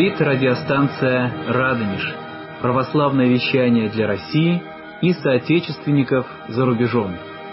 Говорит радиостанция «Радонеж». Православное вещание для России и соотечественников за рубежом.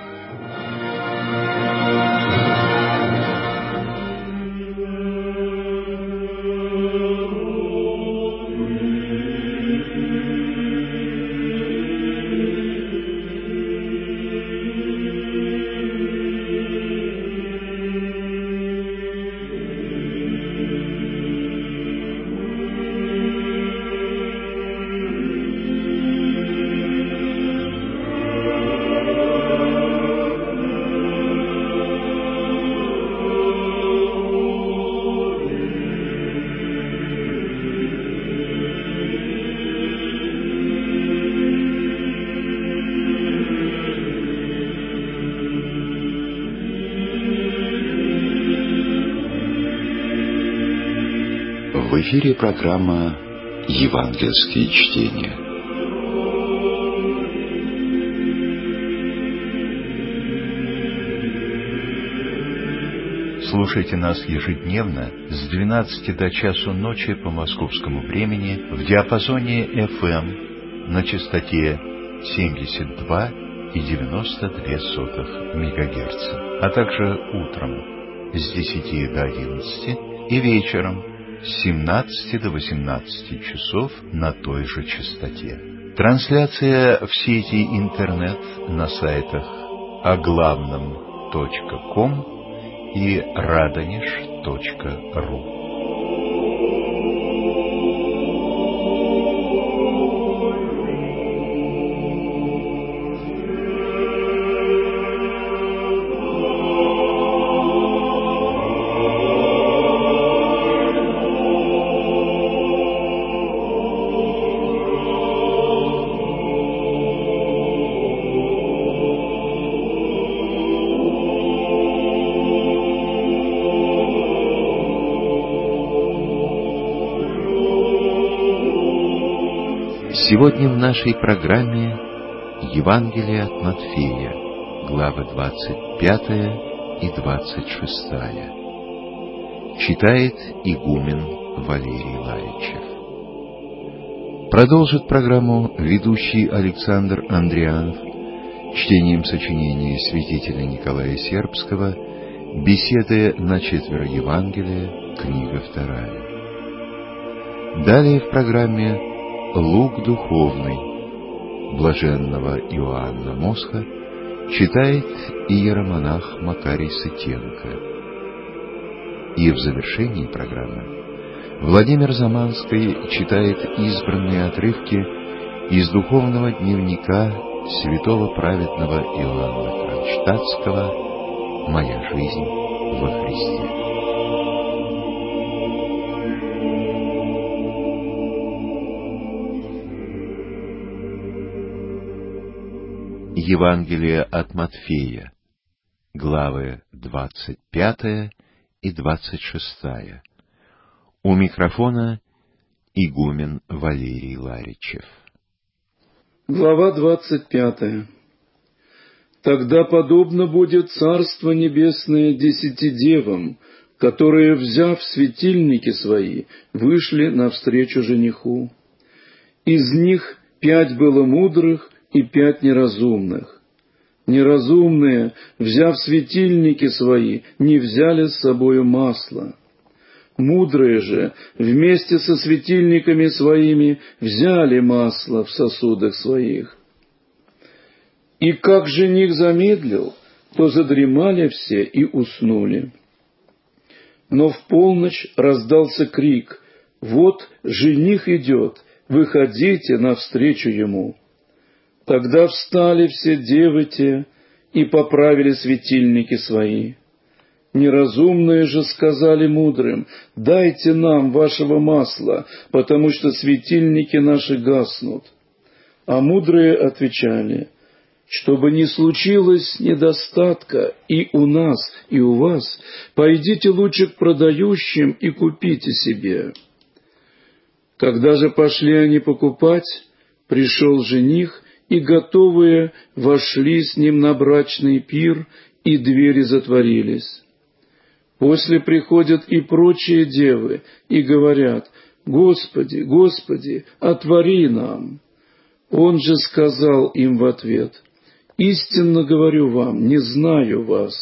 В эфире программа «Евангельские чтения». Слушайте нас ежедневно с 12 до часу ночи по московскому времени в диапазоне FM на частоте 72,92 МГц, а также утром с 10 до 11 и вечером с 17 до 18 часов на той же частоте. Трансляция в сети интернет на сайтах оглавном.ком и radonеж.ру. Сегодня в нашей программе Евангелие от Матфея, главы 25 и 26. Читает игумен Валерий Ларичев. Продолжит программу ведущий Александр Андрианов чтением сочинения святителя Николая Сербского «Беседы на четверо Евангелия», книга 2. Далее в программе «Лук духовный» блаженного Иоанна Мосха читает иеромонах Макарий Сытенко. И в завершении программы Владимир Заманский читает избранные отрывки из духовного дневника святого праведного Иоанна Кронштадтского «Моя жизнь во Христе». Евангелие от Матфея, главы 25 и 26. У микрофона игумен Валерий Ларичев. Глава 25. Тогда подобно будет Царство Небесное 10 девам, которые, взяв светильники свои, вышли навстречу жениху. Из них 5 было мудрых и 5 неразумных. Неразумные, взяв светильники свои, не взяли с собою масла. Мудрые же, вместе со светильниками своими, взяли масло в сосудах своих. И как жених замедлил, то задремали все и уснули. Но в полночь раздался крик: «Вот жених идет, выходите навстречу ему». Тогда встали все девы те и поправили светильники свои. Неразумные же сказали мудрым: «Дайте нам вашего масла, потому что светильники наши гаснут». А мудрые отвечали: «Чтобы не случилось недостатка и у нас, и у вас, пойдите лучше к продающим и купите себе». Когда же пошли они покупать, пришел жених, и готовые вошли с ним на брачный пир, и двери затворились. После приходят и прочие девы, и говорят: «Господи, Господи, отвори нам!» Он же сказал им в ответ: «Истинно говорю вам, не знаю вас.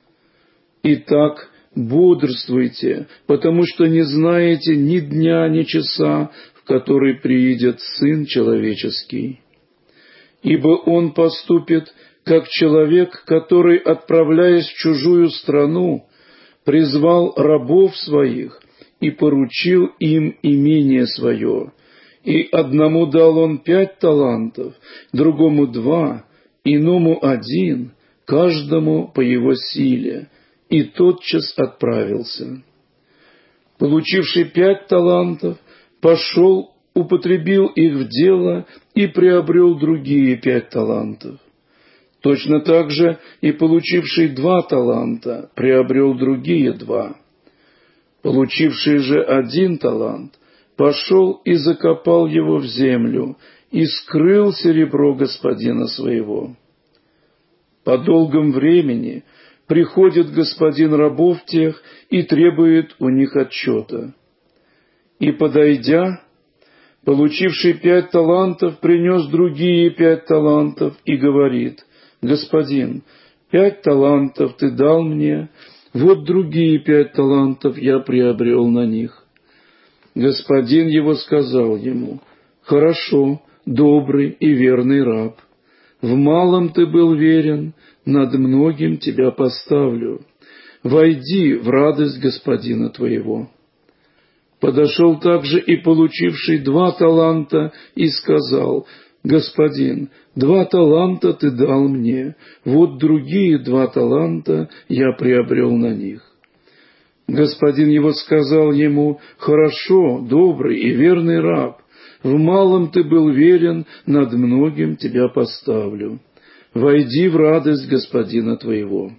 Итак, бодрствуйте, потому что не знаете ни дня, ни часа, в который приидет Сын Человеческий. Ибо Он поступит, как человек, который, отправляясь в чужую страну, призвал рабов своих и поручил им имение свое. И одному дал он 5 талантов, другому 2, иному 1, каждому по его силе, и тотчас отправился. Получивший 5 талантов, пошел, употребил их в дело и приобрел другие 5 талантов. Точно так же и получивший 2 таланта приобрел другие 2. Получивший же 1 талант пошел и закопал его в землю и скрыл серебро господина своего. По долгом времени приходит господин рабов тех и требует у них отчета. И, подойдя, получивший 5 талантов принес другие 5 талантов и говорит: «Господин, 5 талантов ты дал мне, вот другие 5 талантов я приобрел на них». Господин его сказал ему: «Хорошо, добрый и верный раб, в малом ты был верен, над многим тебя поставлю. Войди в радость господина твоего». Подошел также и получивший 2 таланта и сказал: «Господин, 2 таланта ты дал мне, вот другие 2 таланта я приобрел на них». Господин его сказал ему: «Хорошо, добрый и верный раб, в малом ты был верен, над многим тебя поставлю. Войди в радость господина твоего».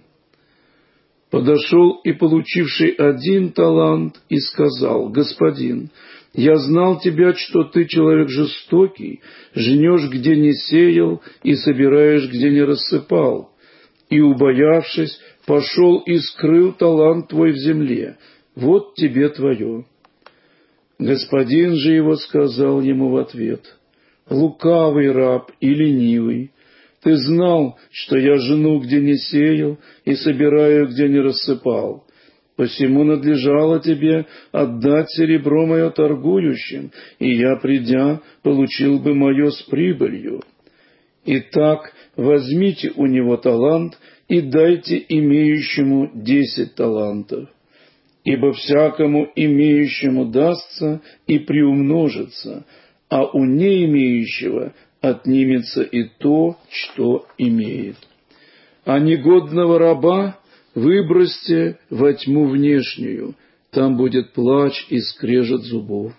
Подошел и получивший 1 талант и сказал: «Господин, я знал тебя, что ты человек жестокий, жнешь, где не сеял, и собираешь, где не рассыпал. И, убоявшись, пошел и скрыл талант твой в земле. Вот тебе твое». Господин же его сказал ему в ответ: «Лукавый раб и ленивый, ты знал, что я жену, где не сеял, и собираю, где не рассыпал. Посему надлежало тебе отдать серебро мое торгующим, и я, придя, получил бы мое с прибылью. Итак, возьмите у него талант и дайте имеющему 10 талантов. Ибо всякому имеющему дастся и приумножится, а у не имеющего отнимется и то, что имеет. А негодного раба выбросьте во тьму внешнюю, там будет плач и скрежет зубов».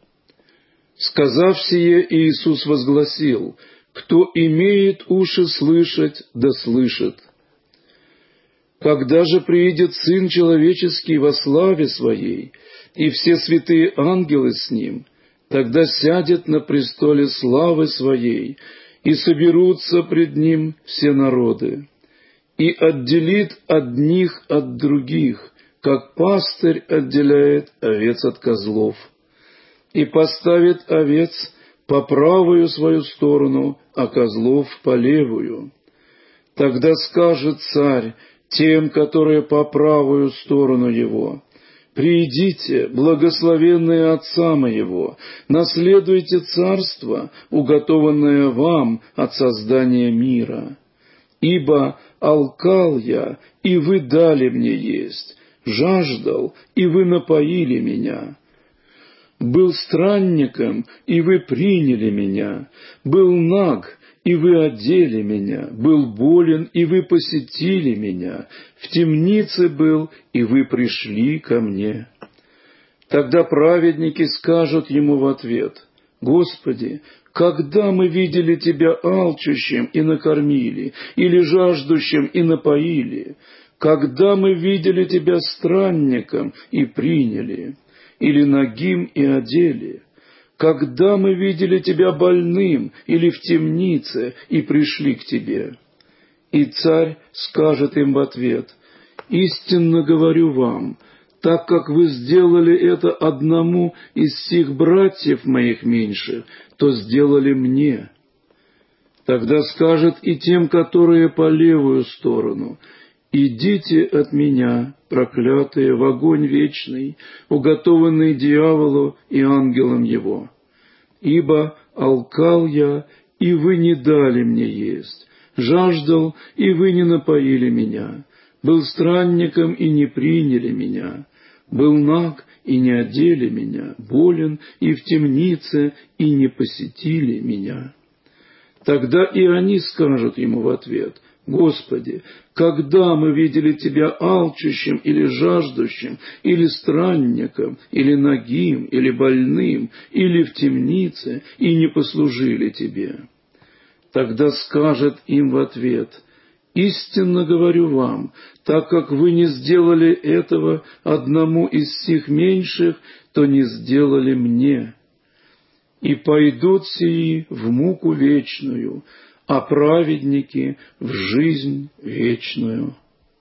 Сказав сие, Иисус возгласил: «Кто имеет уши слышать, да слышит. Когда же приидет Сын Человеческий во славе Своей, и все святые ангелы с Ним, тогда сядет на престоле славы Своей, и соберутся пред Ним все народы, и отделит одних от других, как пастырь отделяет овец от козлов, и поставит овец по правую свою сторону, а козлов по левую. Тогда скажет Царь тем, которые по правую сторону Его: «Приидите, благословенные Отца Моего, наследуйте царство, уготованное вам от создания мира. Ибо алкал я, и вы дали мне есть, жаждал, и вы напоили меня, был странником, и вы приняли меня, был наг, и вы одели меня, был болен, и вы посетили меня, в темнице был, и вы пришли ко мне». Тогда праведники скажут ему в ответ: «Господи, когда мы видели Тебя алчущим и накормили, или жаждущим и напоили? Когда мы видели Тебя странником и приняли, или нагим и одели? Когда мы видели Тебя больным или в темнице и пришли к Тебе?» И Царь скажет им в ответ: «Истинно говорю вам, Так как вы сделали это одному из сих братьев моих меньших, то сделали мне. Тогда скажет и тем, которые по левую сторону: идите от меня, проклятые, в огонь вечный, уготованный дьяволу и ангелам его. Ибо алкал я, и вы не дали мне есть, жаждал, и вы не напоили меня, был странником, и не приняли меня, был наг, и не одели меня, болен, и в темнице, и не посетили меня». Тогда и они скажут ему в ответ: «Господи, когда мы видели Тебя алчущим или жаждущим, или странником, или нагим, или больным, или в темнице, и не послужили Тебе?» Тогда скажет им в ответ: «Истинно говорю вам, так как вы не сделали этого одному из сих меньших, то не сделали мне. И пойдут сии в муку вечную, а праведники в жизнь вечную».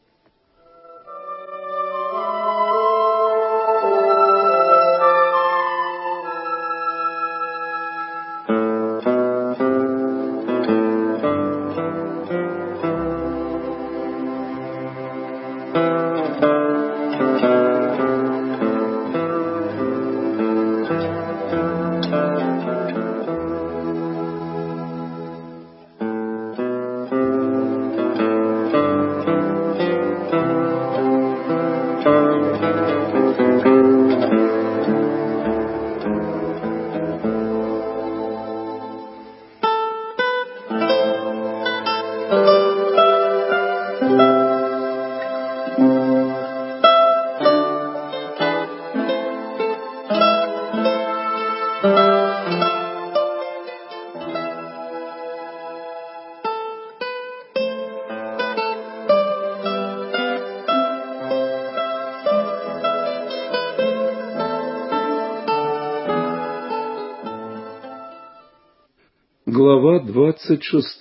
Глава 26.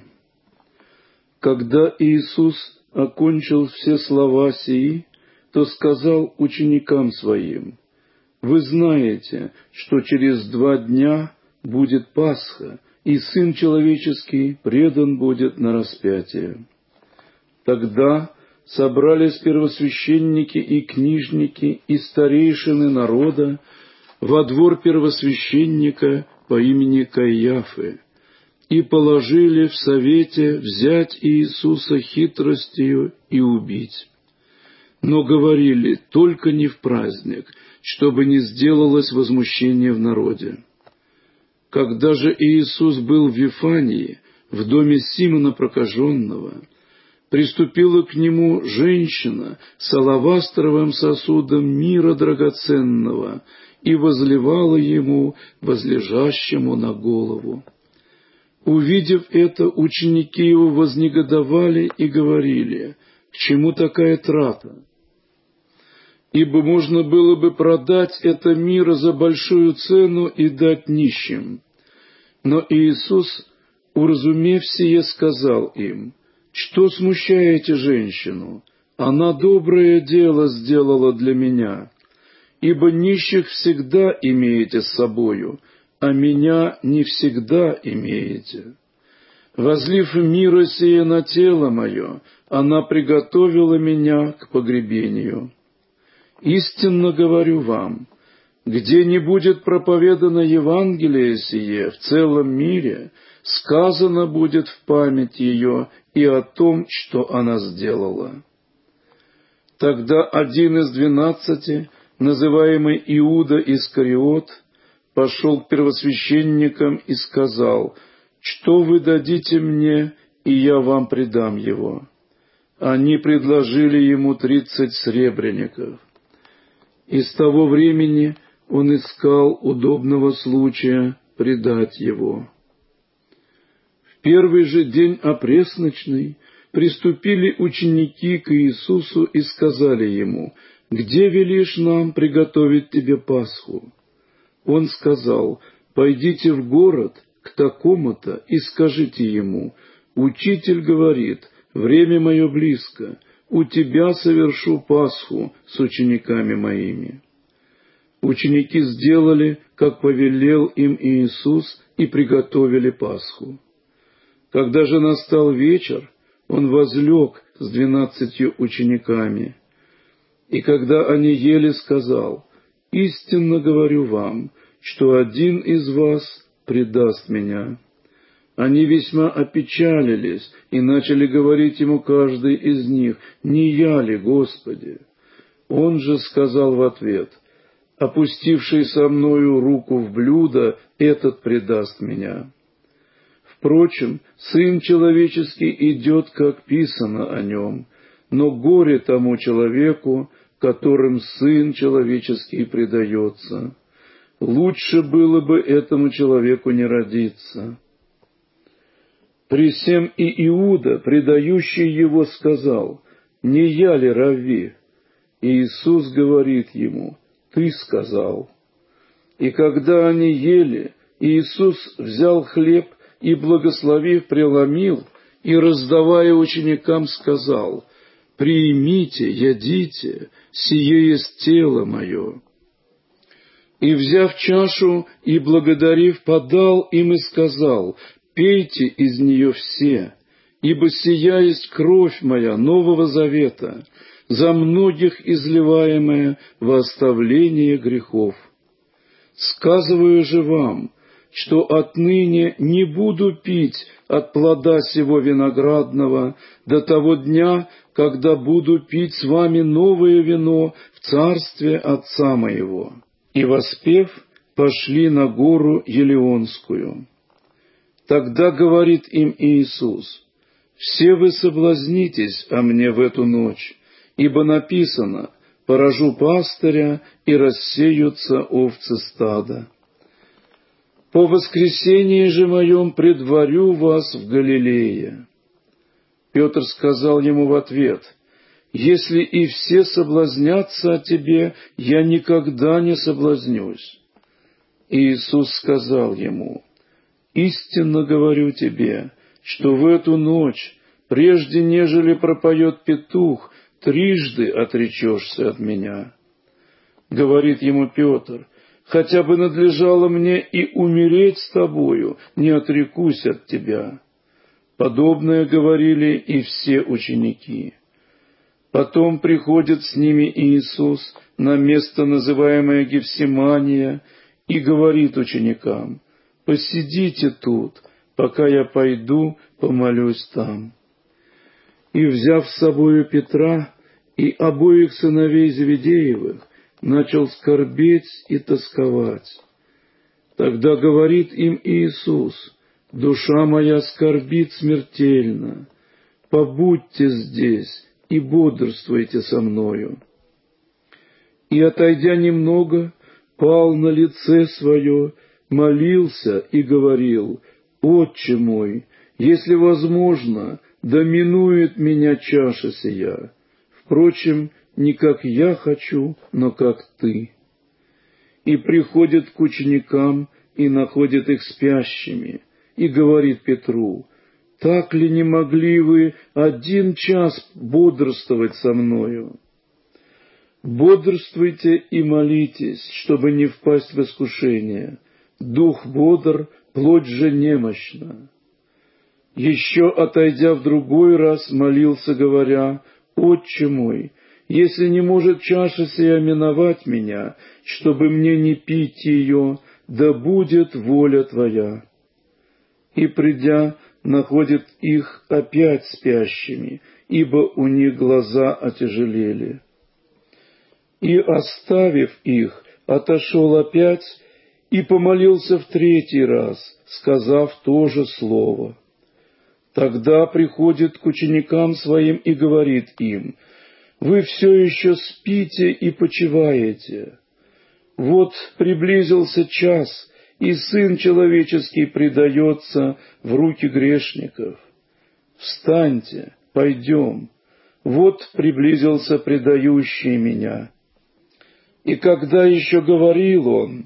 Когда Иисус окончил все слова сии, то сказал ученикам Своим: «Вы знаете, что через 2 дня будет Пасха, и Сын Человеческий предан будет на распятие». Тогда собрались первосвященники и книжники и старейшины народа во двор первосвященника по имени Каиафы, и положили в совете взять Иисуса хитростью и убить. Но говорили: только не в праздник, чтобы не сделалось возмущение в народе. Когда же Иисус был в Вифании, в доме Симона Прокаженного, приступила к нему женщина с алавастровым сосудом мира драгоценного и возливала ему, возлежащему на голову. Увидев это, ученики его вознегодовали и говорили: «К чему такая трата? Ибо можно было бы продать это миро за большую цену и дать нищим». Но Иисус, уразумев сие, сказал им: «Что смущаете женщину? Она доброе дело сделала для меня. Ибо нищих всегда имеете с собою, а меня не всегда имеете. Возлив мира сие на тело мое, она приготовила меня к погребению. Истинно говорю вам, где не будет проповедано Евангелие сие в целом мире, сказано будет в память ее и о том, что она сделала». Тогда один из 12, называемый Иуда Искариот, пошел к первосвященникам и сказал: «Что вы дадите мне, и я вам предам его?» Они предложили ему 30 сребреников. И с того времени он искал удобного случая предать его. В первый же день опресночный приступили ученики к Иисусу и сказали ему: «Где велишь нам приготовить тебе Пасху?» Он сказал: «Пойдите в город к такому-то и скажите ему: Учитель говорит, время мое близко, у тебя совершу Пасху с учениками моими». Ученики сделали, как повелел им Иисус, и приготовили Пасху. Когда же настал вечер, Он возлег с 12 учениками, и когда они ели, сказал: «Истинно говорю вам, что один из вас предаст меня». Они весьма опечалились и начали говорить Ему каждый из них: «Не я ли, Господи?» Он же сказал в ответ: «Опустивший со мною руку в блюдо, этот предаст меня. Впрочем, Сын Человеческий идет, как писано о Нем, но горе тому человеку, которым Сын Человеческий предается. Лучше было бы этому человеку не родиться». При сем и Иуда, предающий Его, сказал: «Не я ли, равви?» И Иисус говорит ему: «Ты сказал». И когда они ели, Иисус взял хлеб и, благословив, преломил, и, раздавая ученикам, сказал: «Приимите, ядите, сие есть тело мое». И, взяв чашу и благодарив, подал им и сказал: «Пейте из нее все, ибо сия есть кровь моя Нового Завета, за многих изливаемая во оставление грехов. Сказываю же вам, что отныне не буду пить от плода сего виноградного до того дня, когда буду пить с вами новое вино в царстве Отца моего». И, воспев, пошли на гору Елеонскую. Тогда говорит им Иисус: «Все вы соблазнитесь о мне в эту ночь, ибо написано: поражу пастыря, и рассеются овцы стада. По воскресении же моем предварю вас в Галилее». Петр сказал ему в ответ: «Если и все соблазнятся о тебе, я никогда не соблазнюсь». И Иисус сказал ему: «Истинно говорю тебе, что в эту ночь, прежде нежели пропоет петух, трижды отречешься от меня». Говорит ему Петр: «Хотя бы надлежало мне и умереть с тобою, не отрекусь от тебя». Подобное говорили и все ученики. Потом приходит с ними Иисус на место, называемое Гефсимания, и говорит ученикам: «Посидите тут, пока я пойду помолюсь там». И, взяв с собою Петра и обоих сыновей Зеведеевых, начал скорбеть и тосковать. Тогда говорит им Иисус: «Душа моя скорбит смертельно, побудьте здесь и бодрствуйте со мною». И, отойдя немного, пал на лице свое, молился и говорил: «Отче мой, если возможно, да минует меня чаша сия. Впрочем, не как я хочу, но как ты». И приходит к ученикам и находит их спящими, и говорит Петру: «Так ли не могли вы 1 час бодрствовать со мною? Бодрствуйте и молитесь, чтобы не впасть в искушение. Дух бодр, плоть же немощна». Еще, отойдя в другой раз, молился, говоря: «Отче мой, если не может чаша сия миновать меня, чтобы мне не пить ее, да будет воля Твоя». И, придя, находит их опять спящими, ибо у них глаза отяжелели. И, оставив их, отошел опять и помолился в 3-й раз, сказав то же слово. Тогда приходит к ученикам своим и говорит им: «Вы все еще спите и почиваете. Вот приблизился час, и Сын Человеческий предается в руки грешников. Встаньте, пойдем. Вот приблизился предающий меня». И когда еще говорил он,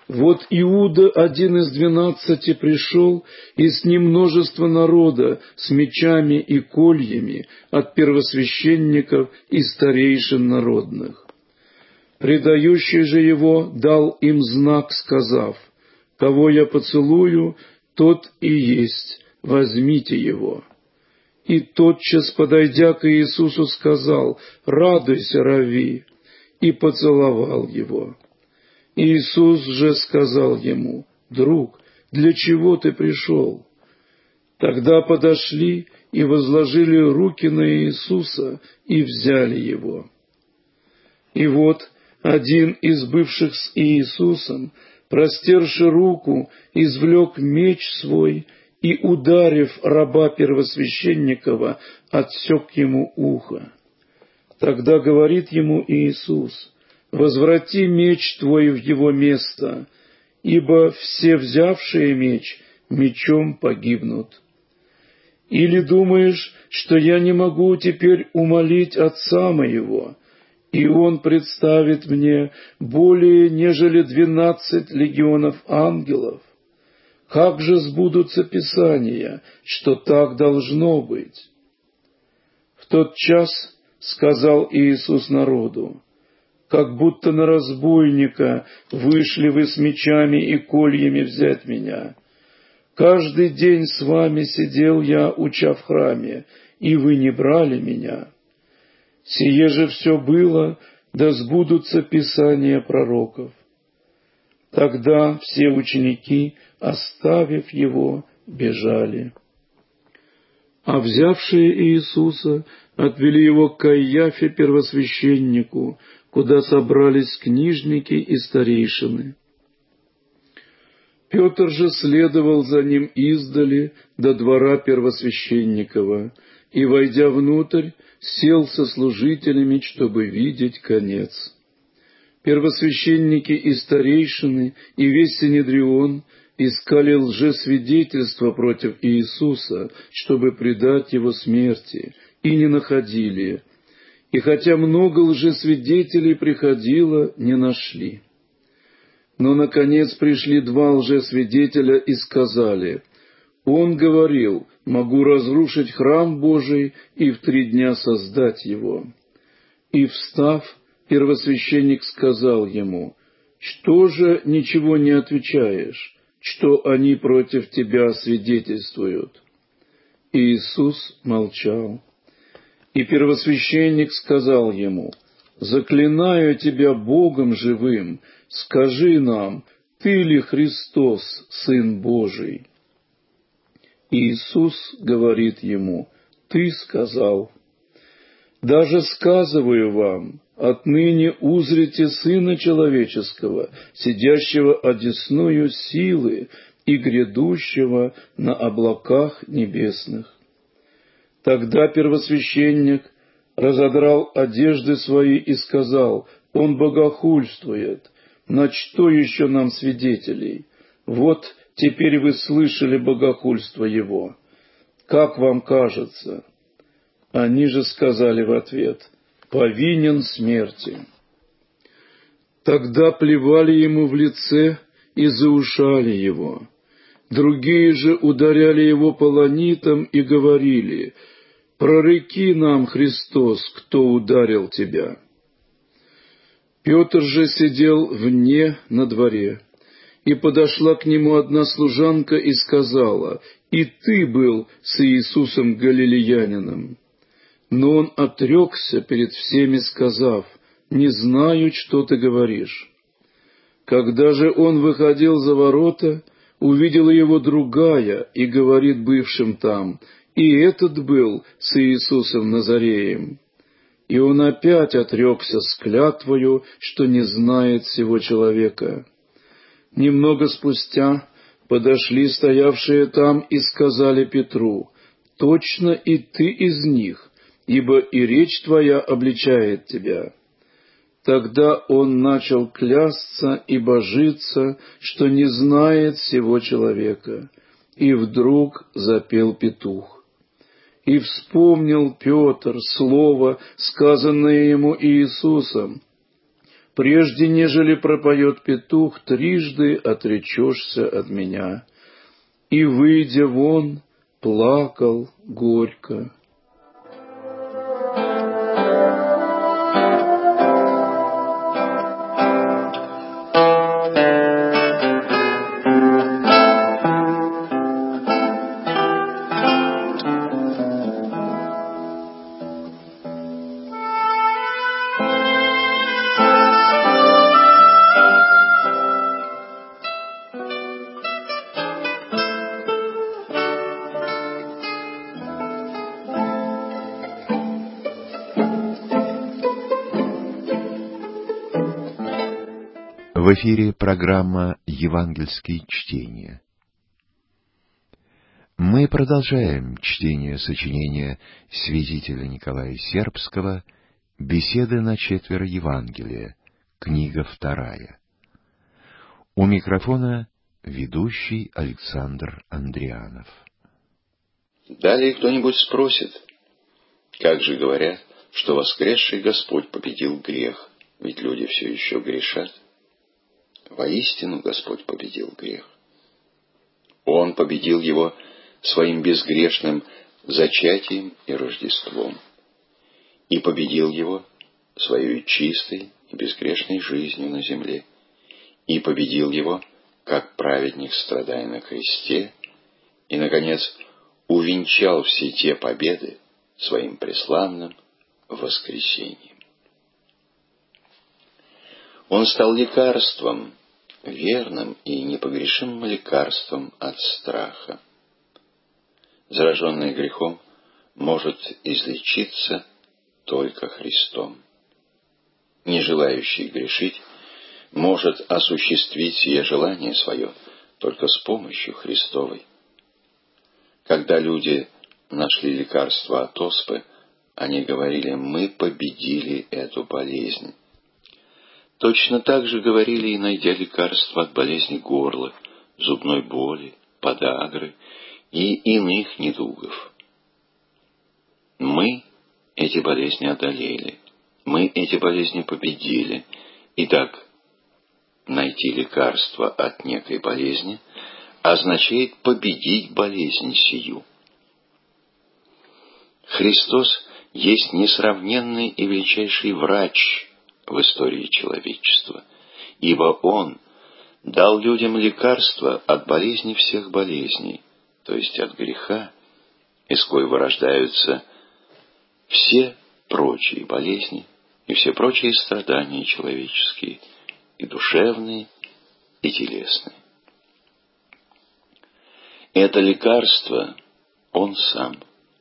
Вот Иуда, один из 12, пришел, и с ним множество народа с мечами и кольями от первосвященников и старейшин народных. Предающий же его дал им знак, сказав: «Кого я поцелую, тот и есть, возьмите его». И тотчас, подойдя к Иисусу, сказал: «Радуйся, Равви», и поцеловал его. Иисус же сказал ему: «Друг, для чего ты пришел?» Тогда подошли и возложили руки на Иисуса и взяли его. И вот один из бывших с Иисусом, простерши руку, извлек меч свой и, ударив раба первосвященникова, отсек ему ухо. Тогда говорит ему Иисус: «Возврати меч твой в его место, ибо все взявшие меч мечом погибнут. Или думаешь, что я не могу теперь умолить Отца моего, и Он представит мне более нежели 12 легионов ангелов? Как же сбудутся Писания, что так должно быть?» В тот час сказал Иисус народу: «Как будто на разбойника вышли вы с мечами и кольями взять меня. Каждый день с вами сидел я, уча в храме, и вы не брали меня. Сие же все было, да сбудутся Писания пророков». Тогда все ученики, оставив его, бежали. А взявшие Иисуса отвели его к Каиафе первосвященнику, куда собрались книжники и старейшины. Петр же следовал за ним издали до двора первосвященникова, и, войдя внутрь, сел со служителями, чтобы видеть конец. Первосвященники и старейшины, и весь Синедрион искали лжесвидетельства против Иисуса, чтобы предать его смерти, и не находили. И хотя много лжесвидетелей приходило, не нашли. Но, наконец, пришли 2 лжесвидетеля и сказали: «Он говорил: могу разрушить храм Божий и в 3 дня создать его». И, встав, первосвященник сказал ему: «Что же ничего не отвечаешь, что они против тебя свидетельствуют?» И Иисус молчал. И первосвященник сказал ему: «Заклинаю тебя Богом живым, скажи нам, ты ли Христос, Сын Божий?» Иисус говорит ему: «Ты сказал. Даже сказываю вам, отныне узрите Сына Человеческого, сидящего одесную силы и грядущего на облаках небесных». Тогда первосвященник разодрал одежды свои и сказал: «Он богохульствует. На что еще нам свидетелей? Вот теперь вы слышали богохульство его. Как вам кажется?» Они же сказали в ответ: «Повинен смерти». Тогда плевали ему в лице и заушали его. Другие же ударяли его полонитом и говорили: «Прореки нам, Христос, кто ударил тебя». Петр же сидел вне на дворе, и подошла к нему одна служанка и сказала: «И ты был с Иисусом Галилеянином». Но он отрекся перед всеми, сказав: «Не знаю, что ты говоришь». Когда же он выходил за ворота, увидела его другая и говорит бывшим там: «И этот был с Иисусом Назареем». И он опять отрекся с клятвою, что не знает сего человека. Немного спустя подошли стоявшие там и сказали Петру: «Точно и ты из них, ибо и речь твоя обличает тебя». Тогда он начал клясться и божиться, что не знает сего человека, и вдруг запел петух. И вспомнил Петр слово, сказанное ему Иисусом: прежде нежели пропоет петух, трижды отречешься от меня. И, выйдя вон, плакал горько. В эфире программа «Евангельские чтения». Мы продолжаем чтение сочинения святителя Николая Сербского «Беседы на четверо Евангелия», книга 2. У микрофона ведущий Александр Андрианов. Далее кто-нибудь спросит, как же говорят, что воскресший Господь победил грех, ведь люди все еще грешат? Воистину Господь победил грех. Он победил его своим безгрешным зачатием и Рождеством, и победил его своей чистой и безгрешной жизнью на земле, и победил его, как праведник, страдая на кресте, и, наконец, увенчал все те победы своим преславным воскресением. Он стал лекарством, верным и непогрешимым лекарством от страха. Зараженный грехом может излечиться только Христом. Не желающий грешить может осуществить сие желание свое только с помощью Христовой. Когда люди нашли лекарство от оспы, они говорили: «Мы победили эту болезнь». Точно так же говорили и найдя лекарство от болезни горла, зубной боли, подагры и иных недугов. Мы эти болезни одолели, мы эти болезни победили. Итак, найти лекарство от некой болезни означает победить болезнь сию. Христос есть несравненный и величайший врач в истории человечества, ибо Он дал людям лекарство от болезни всех болезней, то есть от греха, из коего рождаются все прочие болезни и все прочие страдания человеческие, и душевные, и телесные. Это лекарство Он Сам,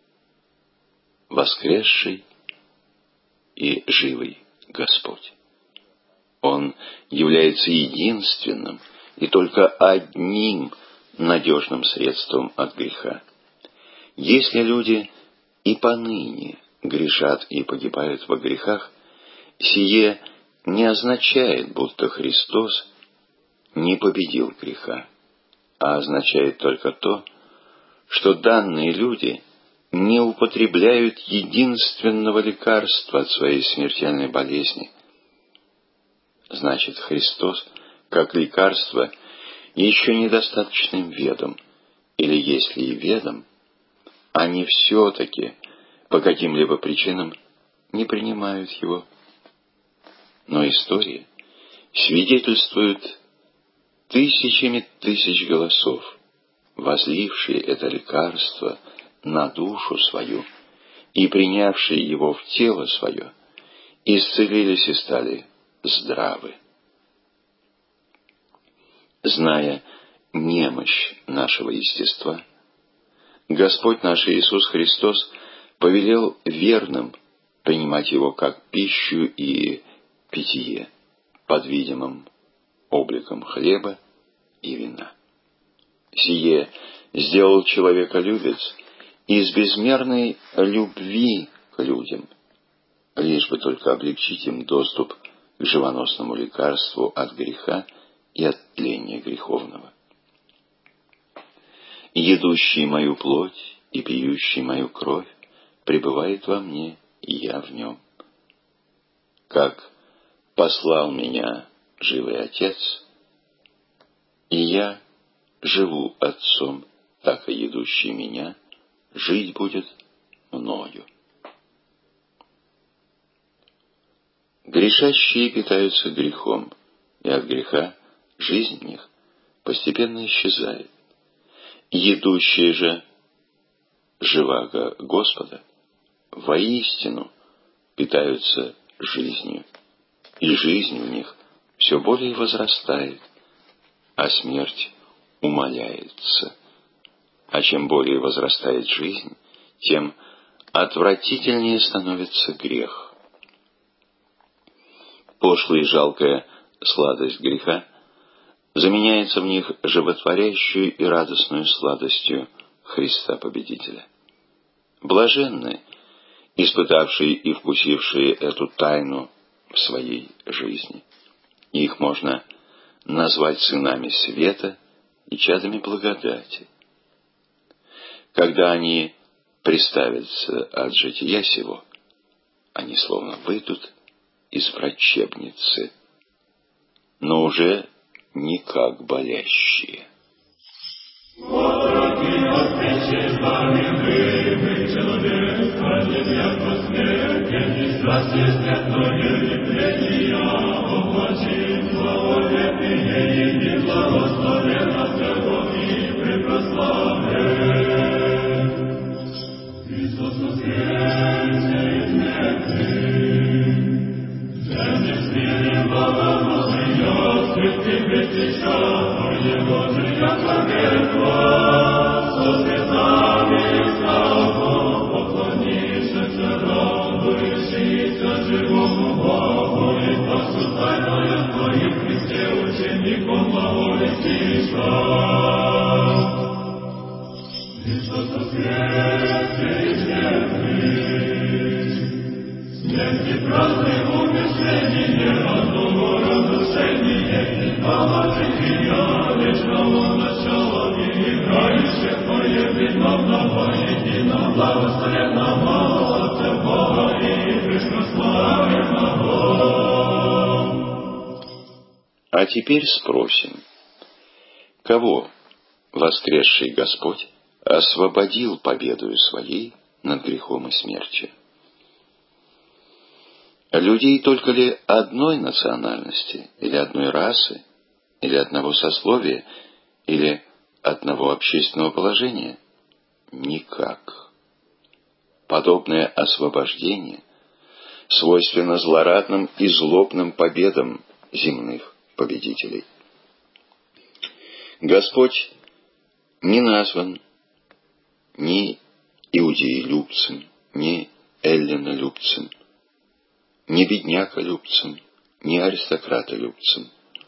воскресший и живый Господь. Он является единственным и только одним надежным средством от греха. Если люди и поныне грешат и погибают во грехах, сие не означает, будто Христос не победил греха, а означает только то, что данные люди не употребляют единственного лекарства от своей смертельной болезни. Значит, Христос, как лекарство, еще недостаточно им ведом, или, если и ведом, они все-таки по каким-либо причинам не принимают его. Но история свидетельствует тысячами тысяч голосов, возлившие это лекарство на душу свою и принявшие его в тело свое, исцелились и стали здравы. Зная немощь нашего естества, Господь наш Иисус Христос повелел верным принимать его как пищу и питье под видимым обликом хлеба и вина. Сие сделал человеколюбец из безмерной любви к людям, лишь бы только облегчить им доступ к живоносному лекарству от греха и от тления греховного. «Едущий мою плоть и пьющий мою кровь пребывает во мне, и я в нем. Как послал меня живый Отец, и я живу Отцом, так и едущий меня жить будет мною. Грешащие питаются грехом, и от греха жизнь в них постепенно исчезает. Едущие же живаго Господа воистину питаются жизнью, и жизнь в них все более возрастает, а смерть умаляется. А чем более возрастает жизнь, тем отвратительнее становится грех. Пошлая и жалкая сладость греха заменяется в них животворящую и радостную сладостью Христа Победителя. Блаженны, испытавшие и вкусившие эту тайну в своей жизни. Их можно назвать сынами света и чадами благодати. Когда они приставятся от жития сего, они словно выйдут из врачебницы, но уже не как болящие. А теперь спросим, кого воскресший Господь освободил победою своей над грехом и смертью? Людей только ли одной национальности, или одной расы, или одного сословия, или одного общественного положения? Никак. Подобное освобождение свойственно злорадным и злобным победам земных победителей. Господь не назван ни иудеелюбцем, ни эллинолюбцем, ни бедняколюбцем, ни аристократолюбцем.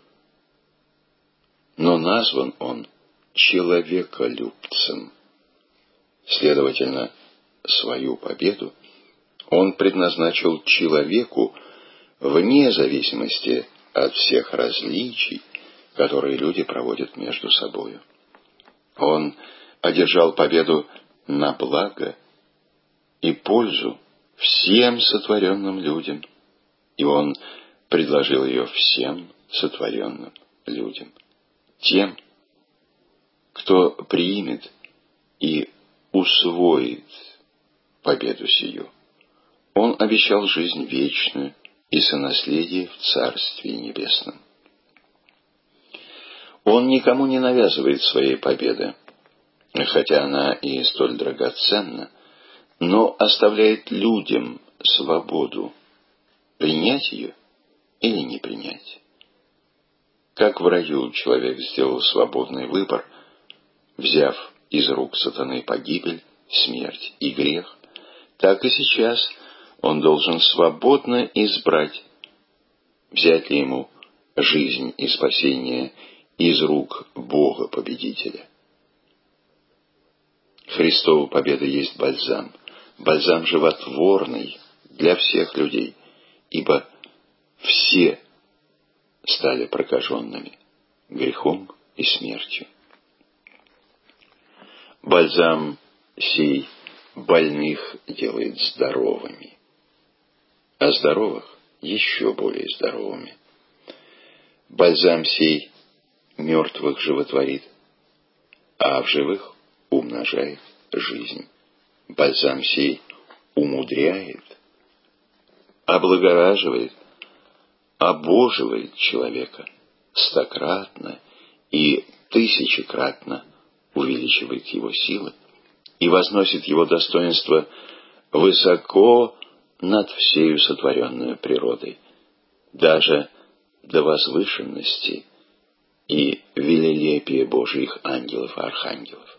Но назван он человеколюбцем. Следовательно, свою победу он предназначил человеку вне зависимости от всех различий, которые люди проводят между собою. Он одержал победу на благо и пользу всем сотворенным людям, и он предложил ее всем сотворенным людям, тем, кто примет и усвоит победу сию. Он обещал жизнь вечную и сонаследие в Царстве Небесном. Он никому не навязывает своей победы, хотя она и столь драгоценна, но оставляет людям свободу принять ее или не принять. Как в раю человек сделал свободный выбор, взяв из рук сатаны погибель, смерть и грех, так и сейчас он должен свободно избрать, взять ли ему жизнь и спасение из рук Бога-победителя. Христова победа есть бальзам, бальзам животворный для всех людей, ибо все стали прокаженными грехом и смертью. Бальзам сей больных делает здоровыми, а здоровых еще более здоровыми. Бальзам сей мертвых животворит, а в живых умножает жизнь. Бальзам сей умудряет, облагораживает, обоживает человека, стократно и тысячекратно увеличивает его силы и возносит его достоинство высоко над всею сотворенную природой, даже до возвышенности и велелепия Божьих ангелов и архангелов.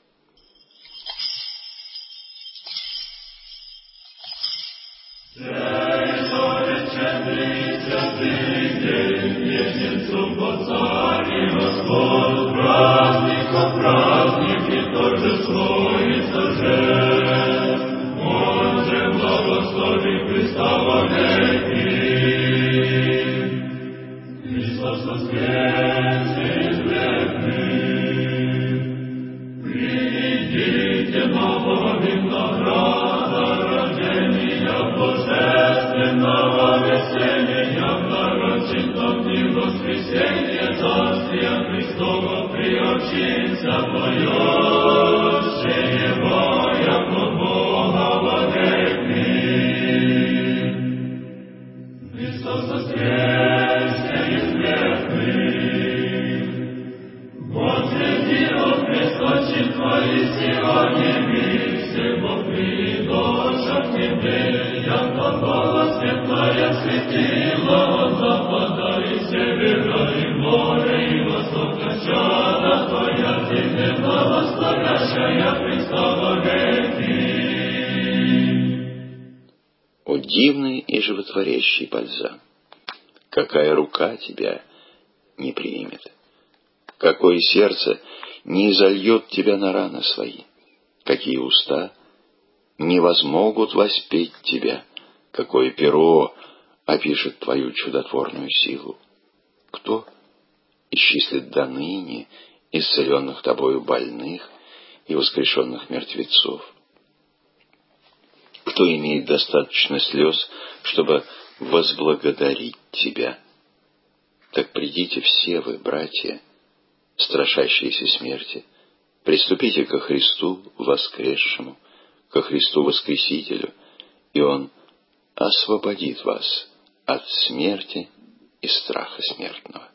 О дивный и животворящий бальзам! Какая рука тебя не примет, какое сердце не изольет тебя на раны свои, какие уста не возмогут воспеть тебя, какое перо опишет твою чудотворную силу. Кто исчислит до ныне исцеленных тобою больных и воскрешенных мертвецов? Кто имеет достаточно слез, чтобы возблагодарить тебя? Так придите все вы, братья, страшащиеся смерти, приступите ко Христу воскресшему, ко Христу Воскресителю, и Он освободит вас от смерти и страха смертного.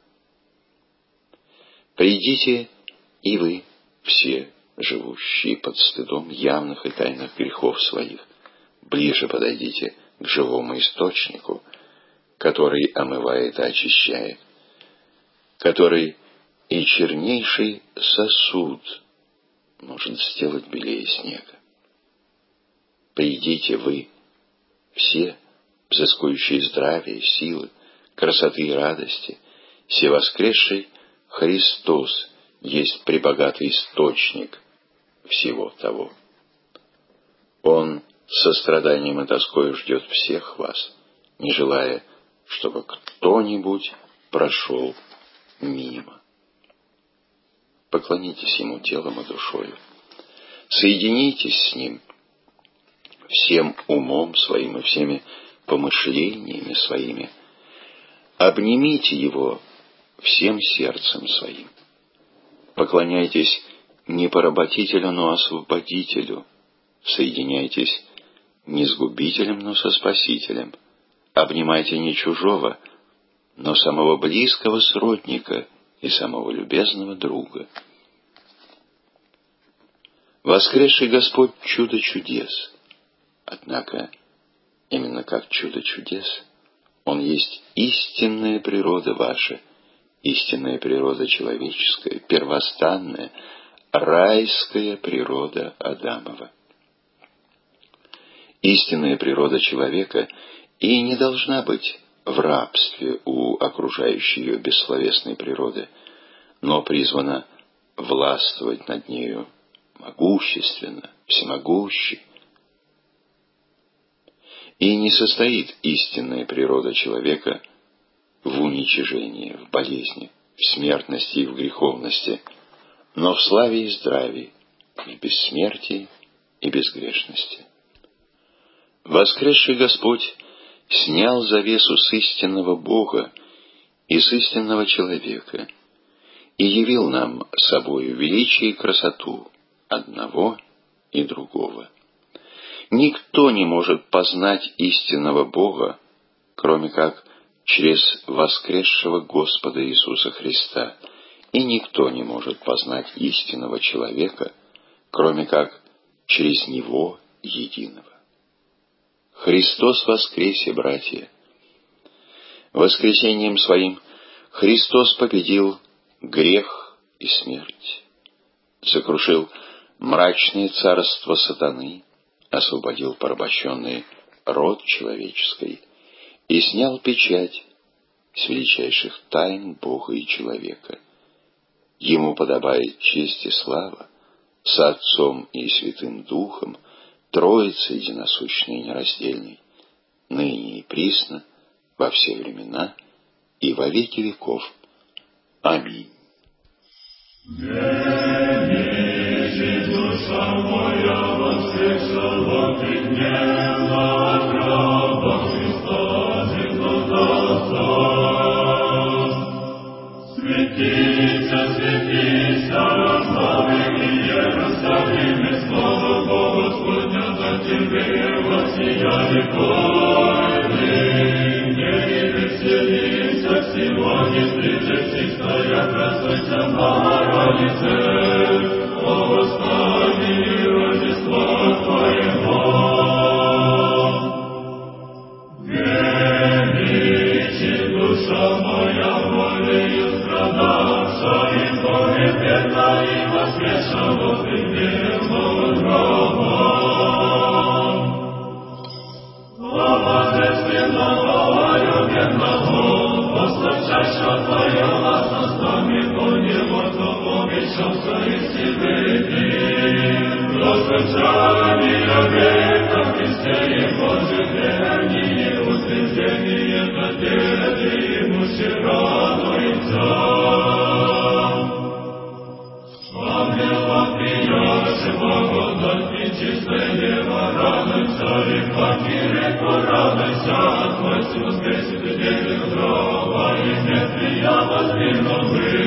Придите и вы, все живущие под стыдом явных и тайных грехов своих, ближе подойдите к живому источнику, который омывает и очищает, который и чернейший сосуд может сделать белее снега. Придите вы, все, взыскующие здравия, силы, красоты и радости, се воскресший Христос есть пребогатый источник всего того. Он со страданием и тоской ждет всех вас, не желая, чтобы кто-нибудь прошел мимо. Поклонитесь Ему телом и душою, соединитесь с Ним всем умом своим и всеми помышлениями своими, обнимите Его всем сердцем своим. Поклоняйтесь не поработителю, но освободителю, соединяйтесь не с губителем, но со Спасителем. Обнимайте не чужого, но самого близкого сродника и самого любезного друга. Воскресший Господь — чудо чудес. Однако, именно как чудо чудес, Он есть истинная природа ваша, истинная природа человеческая, первостанная, райская природа Адамова. Истинная природа человека и не должна быть в рабстве у окружающей ее бессловесной природы, но призвана властвовать над нею могущественно, всемогуще. И не состоит истинная природа человека в уничижении, в болезни, в смертности и в греховности, но в славе и здравии, в бессмертии и безгрешности. Воскресший Господь снял завесу с истинного Бога и с истинного человека и явил нам собою величие и красоту одного и другого. Никто не может познать истинного Бога, кроме как через воскресшего Господа Иисуса Христа, и никто не может познать истинного человека, кроме как через Него единого. Христос воскресе, братья! Воскресением Своим Христос победил грех и смерть, сокрушил мрачное царство сатаны, освободил порабощенный род человеческий и снял печать с величайших тайн Бога и человека. Ему подобает честь и слава со Отцом и Святым Духом, Троицы единосущной и нераздельной, ныне и присно, во все времена и во веки веков. Аминь. Душа моя воскресла пригнела гроба Христа, светися, светися, славы Иерусалиме, слава Бога Господня за тебе, воссияли войны, не веселися, сегодня встреча чистая, красота Богородице, о восславии Рождества Твоего. Величи душа моя волею страдавша, и погибла, и воскресшего пригневного гроба. О божественного любимого, послушайся Твое ласостами, по небу Твоему обещался и себе. Послушание века Христе Божий древние, утверждение надежды ему все радуется. Ангелам прияше благодать пречистая Дева, радуйся, и паки реку радуйся, Твой воскресе пределе гроба, и нет прия воздвигнул вы.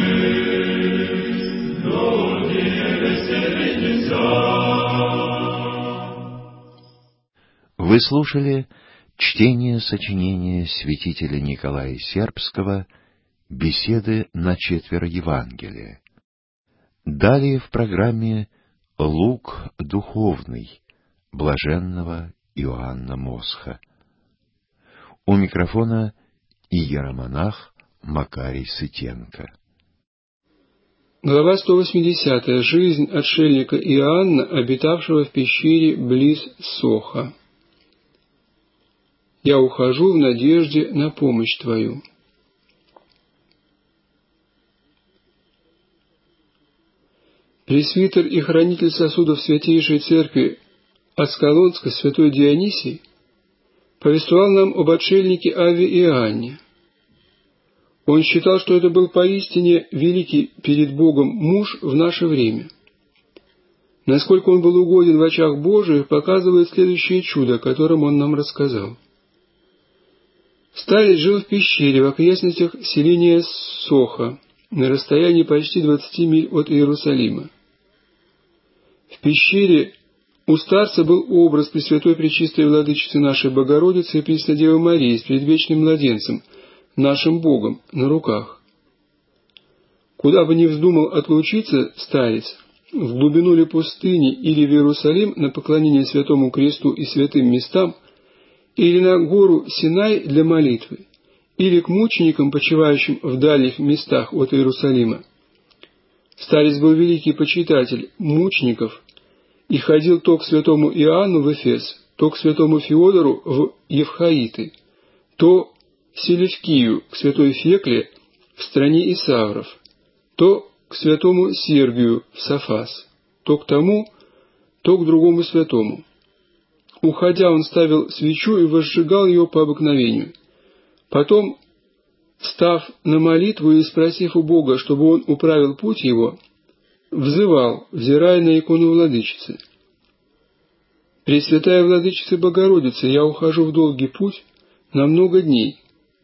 Люди, веселитесь. Вы слушали чтение сочинения святителя Николая Сербского «Беседы на четверо Евангелия». Далее в программе «Лук духовный» блаженного Иоанна Мосха. У микрофона иеромонах Макарий Сытенко. Глава 180. Жизнь отшельника Иоанна, обитавшего в пещере близ Соха. Я ухожу в надежде на помощь Твою. Пресвитер и хранитель сосудов Святейшей Церкви Аскалонской святой Дионисий повествовал нам об отшельнике Авве Иоанне. Он считал, что это был поистине великий перед Богом муж в наше время. Насколько он был угоден в очах Божиих, показывает следующее чудо, о котором он нам рассказал. Старец жил в пещере в окрестностях селения Соха, на расстоянии почти 20 миль от Иерусалима. В пещере у старца был образ Пресвятой Пречистой Владычицы нашей Богородицы и Пресной Девы Марии с предвечным младенцем, нашим Богом, на руках. Куда бы ни вздумал отлучиться старец, в глубину ли пустыни или в Иерусалим на поклонение Святому Кресту и святым местам, или на гору Синай для молитвы, или к мученикам, почивающим в дальних местах от Иерусалима. Старец был великий почитатель мучеников и ходил то к святому Иоанну в Эфес, то к святому Феодору в Евхаиты, то в Селевкию к святой Фекле в стране Исавров, то к святому Сергию в Сафас, то к тому, то к другому святому. Уходя, он ставил свечу и возжигал ее по обыкновению. Потом, став на молитву и спросив у Бога, чтобы он управил путь его, взывал, взирая на икону Владычицы: «Пресвятая Владычица Богородица, я ухожу в долгий путь, на много дней.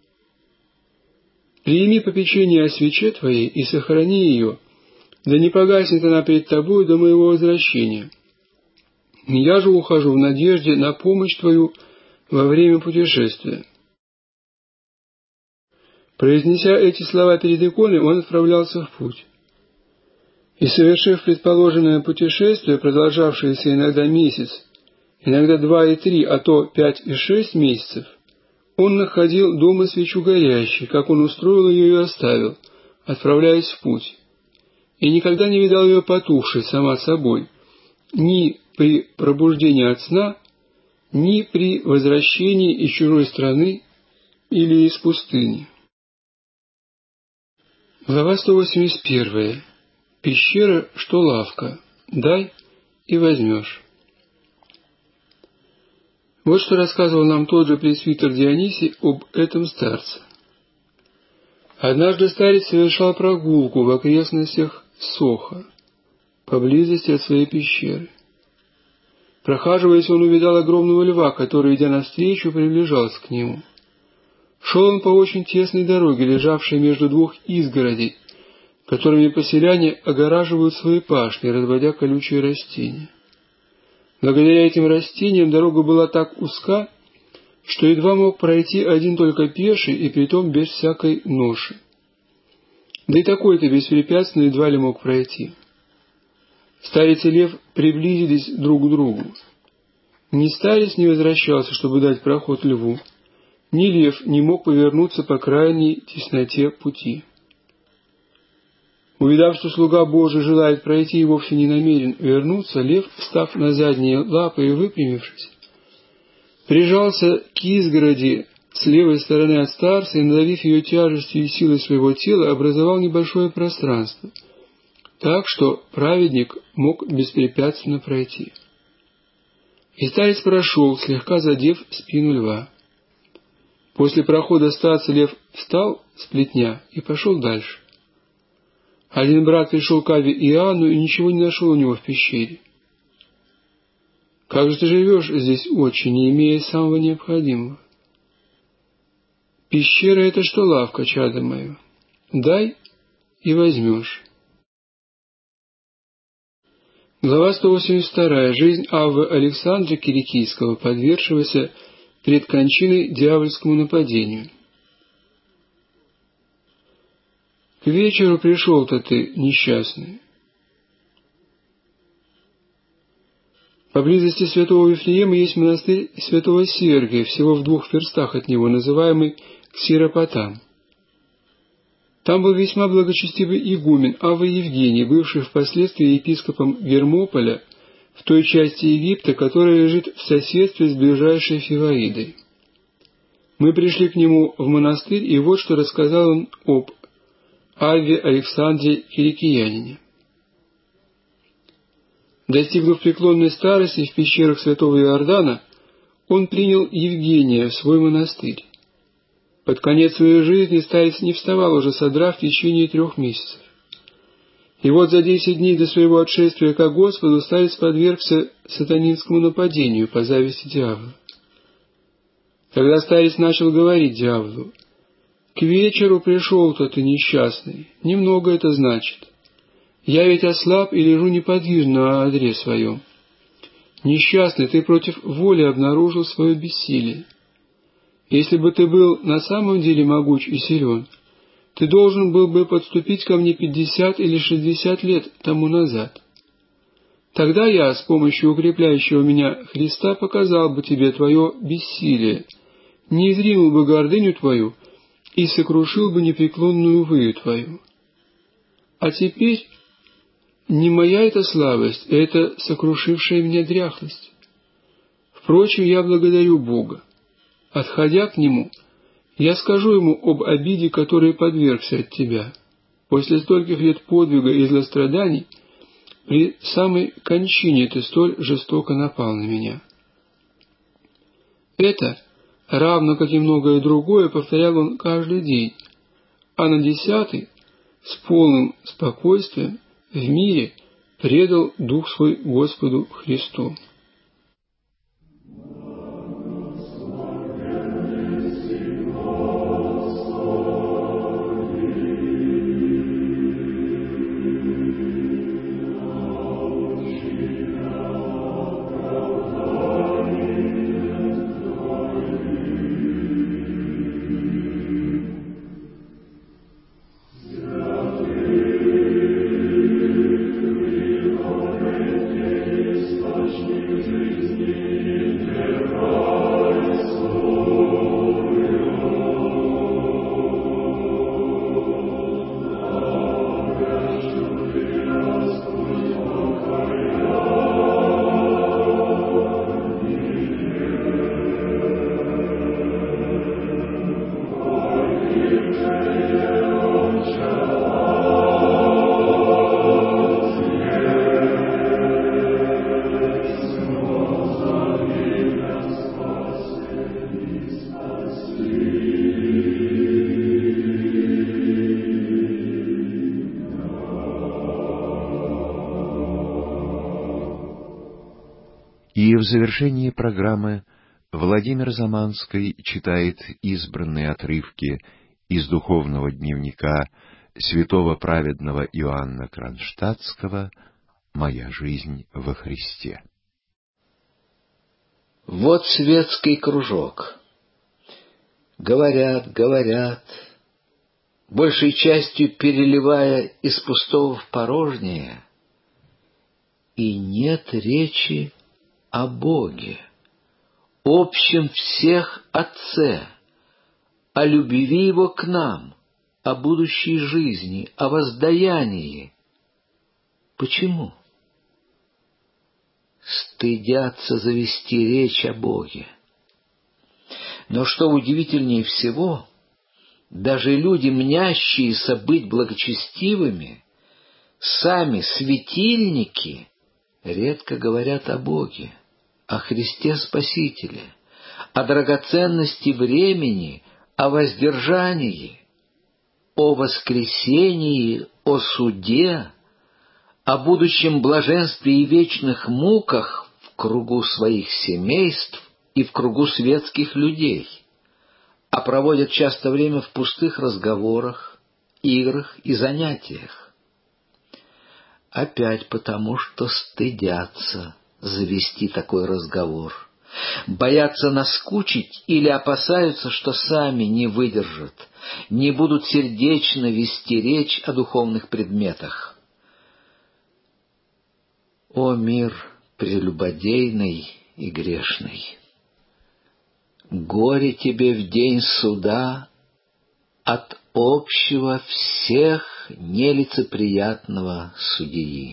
Прими попечение о свече твоей и сохрани ее, да не погаснет она перед тобою до моего возвращения. Я же ухожу в надежде на помощь твою во время путешествия». Произнеся эти слова перед иконой, он отправлялся в путь. И, совершив предположенное путешествие, продолжавшееся иногда месяц, иногда 2 и 3, а то 5 и 6 месяцев, он находил дома свечу горящей, как он устроил ее и оставил, отправляясь в путь, и никогда не видал ее потухшей сама собой, ни при пробуждении от сна, ни при возвращении из чужой страны или из пустыни. Глава 181. Пещера, что лавка, дай и возьмешь. Вот что рассказывал нам тот же пресвитер Дионисий об этом старце. Однажды старец совершал прогулку в окрестностях Соха, поблизости от своей пещеры. Прохаживаясь, он увидал огромного льва, который, идя навстречу, приближался к нему. Шел он по очень тесной дороге, лежавшей между 2 изгородей, которыми поселяне огораживают свои пашни, разводя колючие растения. Благодаря этим растениям дорога была так узка, что едва мог пройти один только пеший, и притом без всякой ноши. Да и такой-то беспрепятственно едва ли мог пройти. Старец и лев приблизились друг к другу. Ни старец не возвращался, чтобы дать проход льву, ни лев не мог повернуться по крайней тесноте пути. Увидав, что слуга Божий желает пройти и вовсе не намерен вернуться, лев, встав на задние лапы и выпрямившись, прижался к изгороди с левой стороны от старца и, надавив ее тяжестью и силой своего тела, образовал небольшое пространство, так что праведник мог беспрепятственно пройти. И старец прошел, слегка задев спину льва. После прохода старца лев встал с плетня и пошел дальше. Один брат пришел к Аве Иоанну и ничего не нашел у него в пещере. «Как же ты живешь здесь, отче, не имея самого необходимого?» «Пещера — это что лавка, чадо мое. Дай и возьмешь». Глава 182. Жизнь Аввы Александра Киликийского, подвергшегося перед кончиной дьявольскому нападению. «К вечеру пришел-то ты, несчастный». Поблизости святого Вифлеема есть монастырь святого Сергия, всего в 2 верстах от него, называемый Ксиропотам. Там был весьма благочестивый игумен Авва Евгений, бывший впоследствии епископом Гермополя в той части Египта, которая лежит в соседстве с ближайшей Фиваидой. Мы пришли к нему в монастырь, и вот что рассказал он об Авве Александре Киликиянине. Достигнув преклонной старости в пещерах святого Иордана, он принял Евгения в свой монастырь. Под конец своей жизни старец не вставал уже с одра в течение 3 месяцев. И вот за 10 дней до своего отшествия ко Господу старец подвергся сатанинскому нападению по зависти дьявола. Тогда старец начал говорить дьяволу: «К вечеру пришел-то ты, несчастный, немного это значит. Я ведь ослаб и лежу неподвижно на одре своем. Несчастный, ты против воли обнаружил свое бессилие. Если бы ты был на самом деле могуч и силен, ты должен был бы подступить ко мне 50 или 60 лет тому назад. Тогда я с помощью укрепляющего меня Христа показал бы тебе твое бессилие, не изринул бы гордыню твою и сокрушил бы непреклонную выю твою. А теперь не моя эта слабость, это сокрушившая меня дряхлость. Впрочем, я благодарю Бога. Отходя к Нему, я скажу Ему об обиде, которой подвергся от Тебя. После стольких лет подвига и злостраданий, при самой кончине Ты столь жестоко напал на меня». Это, равно как и многое другое, повторял он каждый день, а на 10-й, с полным спокойствием, в мире предал дух свой Господу Христу. И в завершении программы Владимир Заманский читает избранные отрывки из духовного дневника святого праведного Иоанна Кронштадтского «Моя жизнь во Христе». Вот светский кружок. Говорят, говорят, большей частью переливая из пустого в порожнее, и нет речи о Боге, общем всех Отце, о любви Его к нам, о будущей жизни, о воздаянии. Почему? Стыдятся завести речь о Боге. Но что удивительнее всего, даже люди, мнящиеся быть благочестивыми, сами светильники, редко говорят о Боге, о Христе Спасителе, о драгоценности времени, о воздержании, о воскресении, о суде, о будущем блаженстве и вечных муках в кругу своих семейств и в кругу светских людей, а проводят часто время в пустых разговорах, играх и занятиях. Опять потому, что стыдятся завести такой разговор, боятся наскучить или опасаются, что сами не выдержат, не будут сердечно вести речь о духовных предметах. О мир прелюбодейный и грешный! Горе тебе в день суда от общего всех нелицеприятного судьи.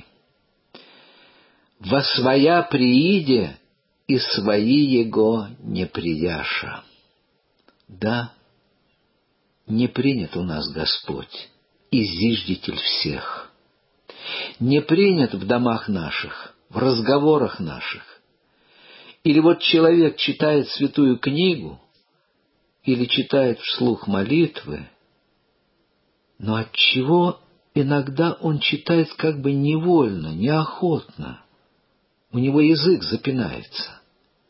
Во своя прииде и свои его не прияша. Да, не принят у нас Господь, и зиждитель всех. Не принят в домах наших, в разговорах наших. Или вот человек читает святую книгу, или читает вслух молитвы, но отчего иногда он читает как бы невольно, неохотно, у него язык запинается.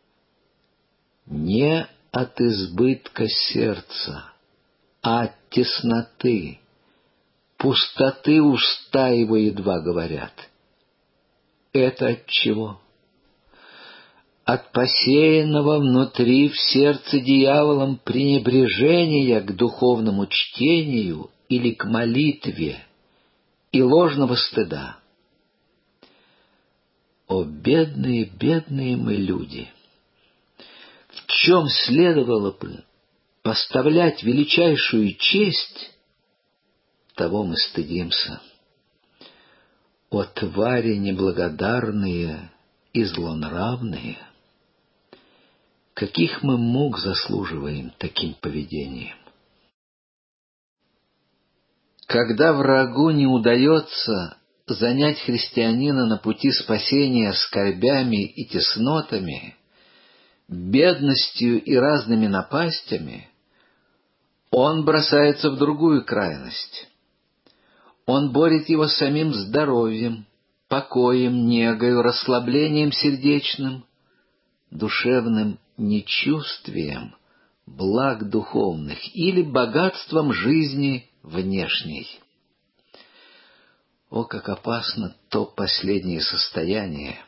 Не от избытка сердца, а от тесноты, пустоты уста его едва говорят. Это от чего? От посеянного внутри в сердце дьяволом пренебрежения к духовному чтению или к молитве и ложного стыда. О, бедные, бедные мы люди! В чем следовало бы поставлять величайшую честь, того мы стыдимся. О, твари неблагодарные и злонравные! Каких мы мук заслуживаем таким поведением? Когда врагу не удается занять христианина на пути спасения скорбями и теснотами, бедностью и разными напастями, он бросается в другую крайность. Он борет его самим здоровьем, покоем, негою, расслаблением сердечным, душевным нечувствием благ духовных или богатством жизни внешней. О, как опасно то последнее состояние!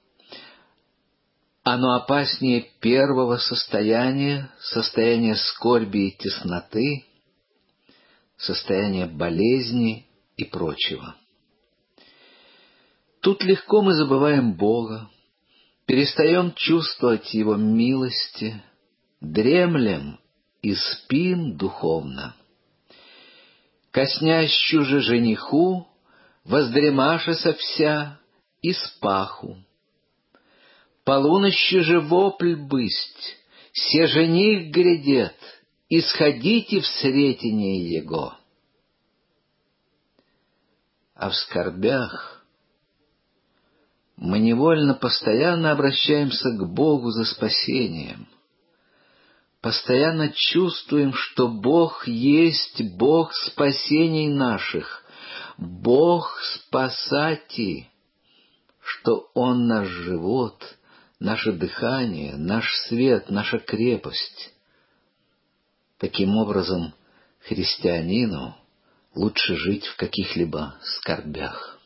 Оно опаснее первого состояния, состояния скорби и тесноты, состояния болезни и прочего. Тут легко мы забываем Бога, перестаем чувствовать Его милости, дремлем и спим духовно. Коснящу же жениху воздремашеся вся и спаху. Полунощью же вопль бысть, се жених грядет, исходите в сретение его. А в скорбях мы невольно постоянно обращаемся к Богу за спасением, постоянно чувствуем, что Бог есть Бог спасений наших, Бог спасати, что Он наш живот, наше дыхание, наш свет, наша крепость. Таким образом, христианину лучше жить в каких-либо скорбях.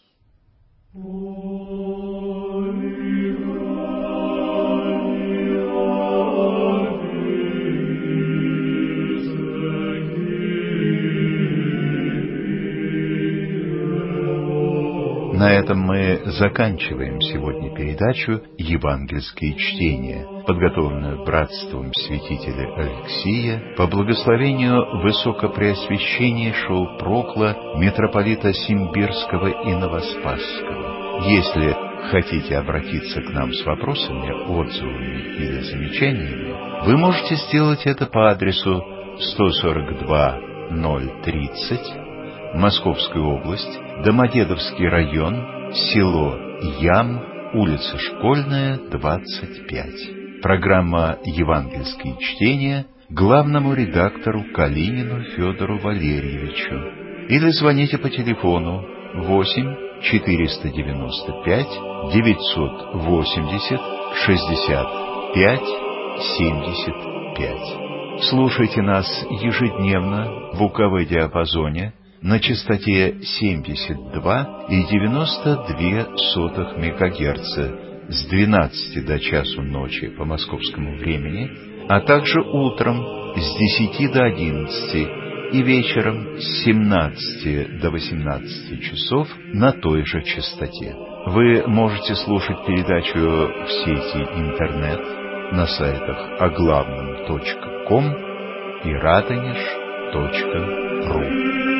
На этом мы заканчиваем сегодня передачу «Евангельские чтения», подготовленную братством святителя Алексия по благословению Высокопреосвященнейшего Прокла митрополита Симбирского и Новоспасского. Если хотите обратиться к нам с вопросами, отзывами или замечаниями, вы можете сделать это по адресу 142-030, Московская область, Домодедовский район, село Ям, улица Школьная, 25. Программа «Евангельские чтения» главному редактору Калинину Федору Валерьевичу. Или звоните по телефону 8 495 980 65 75. Слушайте нас ежедневно в УКВ-диапазоне на частоте 72,92 МГц с 12 до часу ночи по московскому времени, а также утром с 10 до 11 и вечером с 17 до 18 часов на той же частоте. Вы можете слушать передачу в сети интернет на сайтах оглавном.ком и радонеж.ру.